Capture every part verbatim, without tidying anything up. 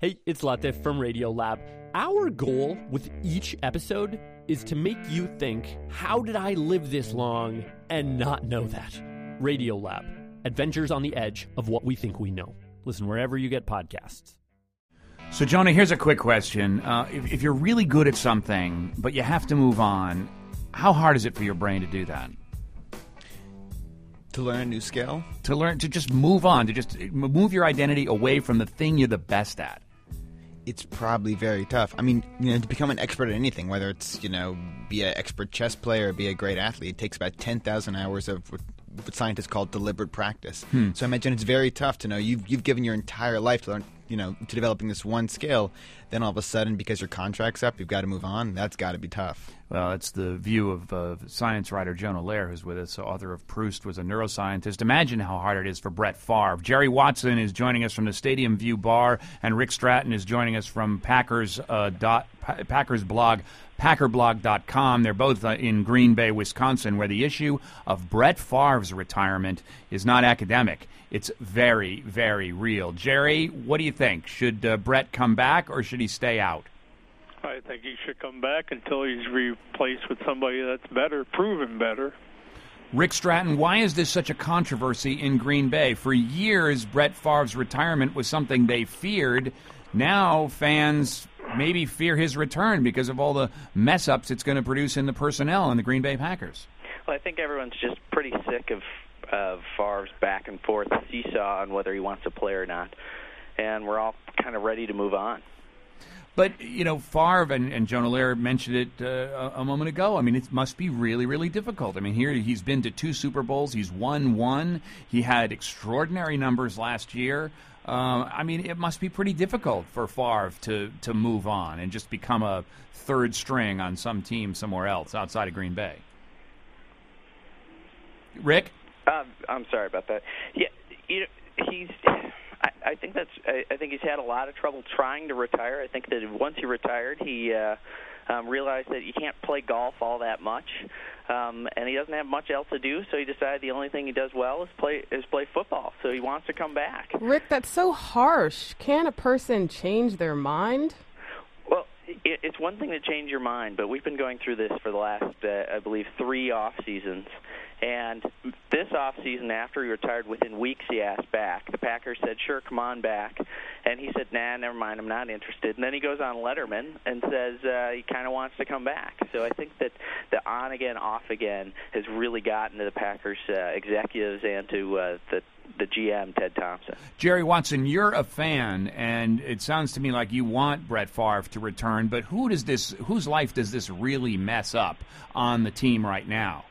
Hey, it's Latif from Radiolab. Our goal with each episode is to make you think, how did I live this long and not know that? Radiolab, adventures on the edge of what we think we know. Listen wherever you get podcasts. So, Jonah, here's a quick question. Uh, if, if you're really good at something, but you have to move on, how hard is it for your brain to do that? To learn a new skill? To learn, to just move on, to just move your identity away from the thing you're the best at. It's probably very tough. I mean, you know, to become an expert at anything, whether it's, you know, be an expert chess player or be a great athlete, it takes about ten thousand hours of what scientists call deliberate practice. Hmm. So I imagine it's very tough to know you've, you've given your entire life to learn, you know, to developing this one skill. Then all of a sudden, because your contract's up, you've got to move on. That's got to be tough. Well, it's the view of uh, science writer Jonah Lehrer, who's with us, author of Proust, was a neuroscientist. Imagine how hard it is for Brett Favre. Jerry Watson is joining us from the Stadium View Bar, and Rick Stratton is joining us from Packers uh, dot, pa- Packers blog, packer blog dot com. They're both uh, in Green Bay, Wisconsin, where the issue of Brett Favre's retirement is not academic. It's very, very real. Jerry, what do you think? Should uh, Brett come back or should he stay out? I think he should come back until he's replaced with somebody that's better, proven better. Rick Stratton, why is this such a controversy in Green Bay? For years, Brett Favre's retirement was something they feared. Now fans maybe fear his return because of all the mess-ups it's going to produce in the personnel in the Green Bay Packers. Well, I think everyone's just pretty sick of, of Favre's back and forth seesaw on whether he wants to play or not. And we're all kind of ready to move on. But, you know, Favre, and, and Jonah Lehrer mentioned it uh, a, a moment ago, I mean, it must be really, really difficult. I mean, here he's been to two Super Bowls. He's won one. He had extraordinary numbers last year. Uh, I mean, it must be pretty difficult for Favre to, to move on and just become a third string on some team somewhere else outside of Green Bay. Rick? Um, I'm sorry about that. Yeah, you know, he's... I, I think that's. I, I think he's had a lot of trouble trying to retire. I think that once he retired, he uh, um, realized that you can't play golf all that much, um, and he doesn't have much else to do. So he decided the only thing he does well is play is play football. So he wants to come back. Rick, that's so harsh. Can a person change their mind? Well, it, it's one thing to change your mind, but we've been going through this for the last, uh, I believe, three off seasons. And this offseason, after he retired, within weeks he asked back. The Packers said, sure, come on back. And he said, nah, never mind, I'm not interested. And then he goes on Letterman and says uh, he kind of wants to come back. So I think that the on-again, off-again has really gotten to the Packers uh, executives and to uh, the the G M, Ted Thompson. Jerry Watson, you're a fan, and it sounds to me like you want Brett Favre to return, but who does this, whose life does this really mess up on the team right now?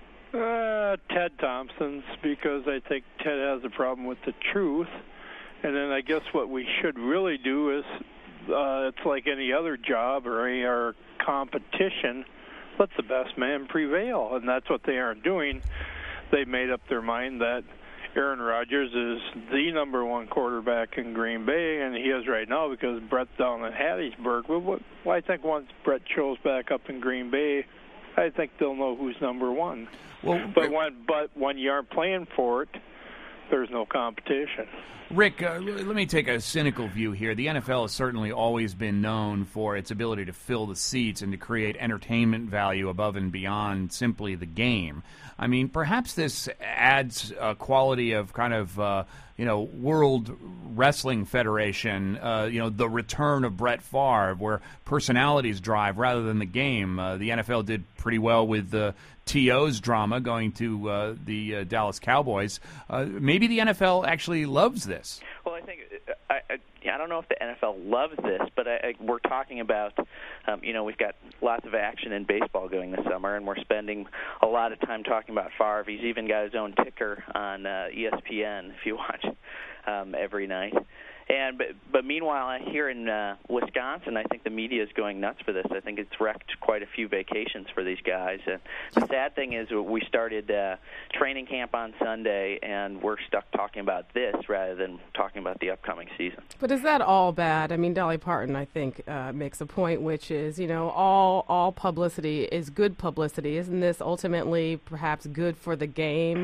Uh, Ted Thompson's, because I think Ted has a problem with the truth. And then I guess what we should really do is, uh, it's like any other job or any other competition, let the best man prevail. And that's what they aren't doing. They've made up their mind that Aaron Rodgers is the number one quarterback in Green Bay, and he is right now because Brett's down in Hattiesburg. Well, what, well, I think once Brett shows back up in Green Bay, I think they'll know who's number one. Well, but when but when you aren't playing for it, there's no competition. Rick, uh, let me take a cynical view here. The N F L has certainly always been known for its ability to fill the seats and to create entertainment value above and beyond simply the game. I mean, perhaps this adds a quality of kind of, uh, you know, World Wrestling Federation, uh, you know, the return of Brett Favre, where personalities drive rather than the game. Uh, the N F L did pretty well with the T O's drama going to uh, the uh, Dallas Cowboys. Uh, maybe the N F L actually loves this. Well, I think I, I, I don't know if the N F L loves this, but I, I, we're talking about, um, you know, we've got lots of action in baseball going this summer, and we're spending a lot of time talking about Favre. He's even got his own ticker on uh, E S P N if you watch um, every night. And but, but meanwhile, here in uh, Wisconsin, I think the media is going nuts for this. I think it's wrecked quite a few vacations for these guys. And the sad thing is we started uh, training camp on Sunday, and we're stuck talking about this rather than talking about the upcoming season. But is that all bad? I mean, Dolly Parton, I think, uh, makes a point, which is, you know, all all publicity is good publicity. Isn't this ultimately perhaps good for the game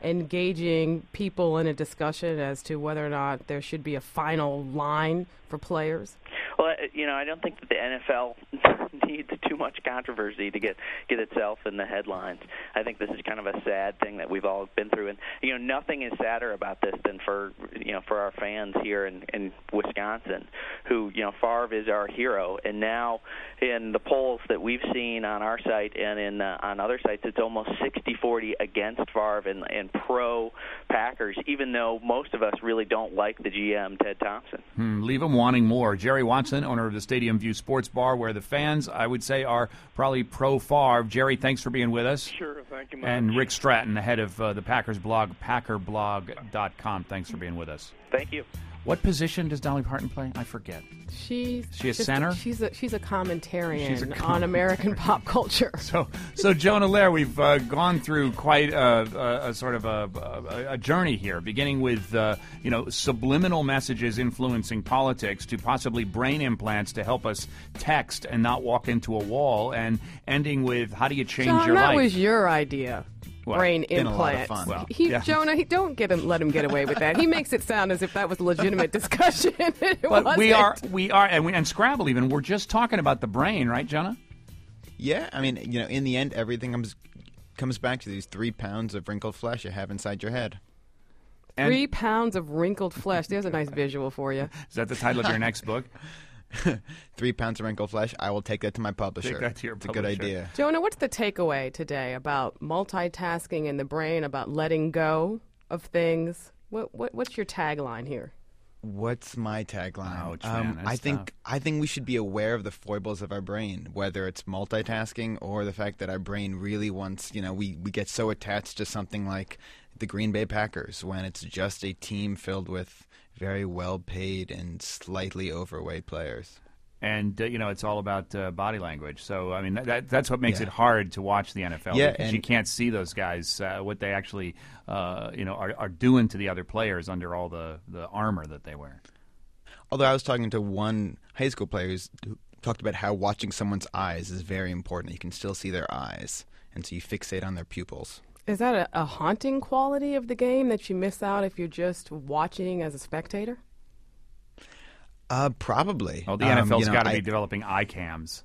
engaging people in a discussion as to whether or not there should be a final line for players? Well, you know, I don't think that the N F L needs too much controversy to get get itself in the headlines. I think this is kind of a sad thing that we've all been through, and you know, nothing is sadder about this than for you know for our fans here in, in Wisconsin, who you know Favre is our hero, and now in the polls that we've seen on our site and in uh, on other sites, it's almost sixty forty against Favre and, and pro Packers, even though most of us really don't like the G M Ted Thompson. Hmm, leave them wanting more. Jerry Watson, owner of the Stadium View Sports Bar, where the fans, I would say, are probably pro-Favre. Jerry, thanks for being with us. Sure, thank you much. And Rick Stratton, the head of uh, the Packers blog, packer blog dot com. Thanks for being with us. Thank you. What position does Dolly Parton play? I forget. She's she a just, center? She's a she's a commentarian She's a com- on American pop culture. So, so Jonah Lehrer, we've uh, gone through quite a, a, a sort of a, a, a journey here, beginning with uh, you know subliminal messages influencing politics, to possibly brain implants to help us text and not walk into a wall, and ending with how do you change John, your that life? was your idea. What? Brain Been a lot of implants. fun. Well, he, yeah. Jonah, he, don't get him, let him get away with that. He makes it sound as if that was a legitimate discussion. It But we wasn't. are, we are, and, we, and Scrabble even. We're just talking about the brain, right, Jonah? Yeah, I mean, you know, in the end, everything comes comes back to these three pounds of wrinkled flesh you have inside your head. And Three pounds of wrinkled flesh. There's a nice visual for you. is that the title of your next book? Three pounds of wrinkled flesh. I will take that to my publisher. Take that to your it's publisher. a good idea. Jonah, what's the takeaway today about multitasking in the brain, about letting go of things? What, what What's your tagline here? What's my tagline? Ouch, man, that's I think tough. I think we should be aware of the foibles of our brain, whether it's multitasking or the fact that our brain really wants, you know, we, we get so attached to something like the Green Bay Packers when it's just a team filled with very well-paid and slightly overweight players. And, uh, you know, it's all about uh, body language. So, I mean, that, that, that's what makes Yeah. it hard to watch the N F L. Yeah, because and- you can't see those guys, uh, what they actually, uh, you know, are, are doing to the other players under all the, the armor that they wear. Although I was talking to one high school player who talked about how watching someone's eyes is very important. You can still see their eyes, and so you fixate on their pupils. Is that a, a haunting quality of the game that you miss out if you're just watching as a spectator? Uh, probably. Well, the Um, N F L's you know, got to I- be developing eye cams.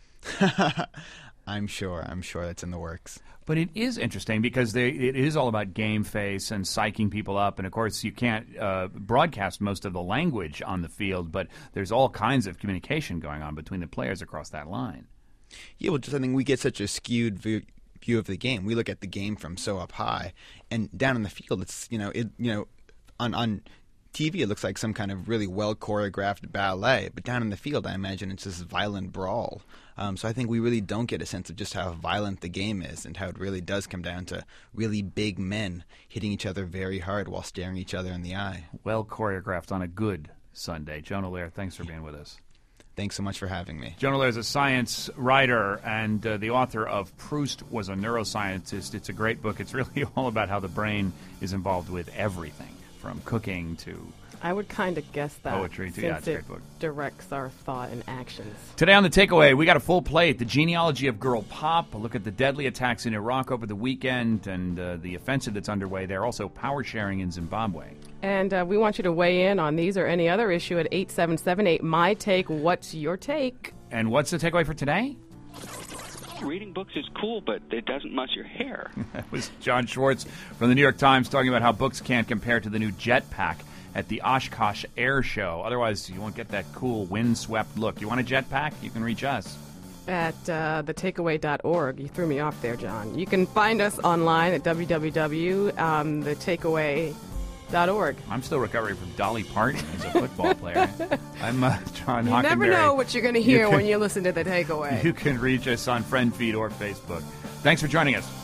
I'm sure. I'm sure that's in the works. But it is interesting because they, it is all about game face and psyching people up. And, of course, you can't uh, broadcast most of the language on the field, but there's all kinds of communication going on between the players across that line. Yeah, well, just I think we get such a skewed view, view of the game. We look at the game from so up high, and down in the field, it's you know, it you know, on on T V it looks like some kind of really well choreographed ballet, but down in the field, I imagine it's this violent brawl. Um, so I think we really don't get a sense of just how violent the game is, and how it really does come down to really big men hitting each other very hard while staring each other in the eye. Well choreographed on a good Sunday. Jonah Lehrer, thanks for being with us. Thanks so much for having me. Jonah Lehrer is a science writer and uh, the author of Proust Was a Neuroscientist. It's a great book. It's really all about how the brain is involved with everything, from cooking to I would kind of guess that. Poetry, too. Since Yeah, it's a it great book. directs our thought and actions. Today on The Takeaway, we got a full plate. The genealogy of girl pop, a look at the deadly attacks in Iraq over the weekend and uh, the offensive that's underway there. Also, power sharing in Zimbabwe. And uh, we want you to weigh in on these or any other issue at eight seven seven eight My Take. What's your take? And what's the takeaway for today? Reading books is cool, but it doesn't muss your hair. That was John Schwartz from the New York Times talking about how books can't compare to the new jetpack at the Oshkosh Air Show. Otherwise, you won't get that cool windswept look. You want a jetpack? You can reach us. At uh, the takeaway dot org. You threw me off there, John. You can find us online at w w w dot the takeaway dot org. I'm still recovering from Dolly Parton as a football player. I'm uh, John You Hockenberry. never know what you're going to hear You can- when you listen to The Takeaway. You can reach us on Friend Feed or Facebook. Thanks for joining us.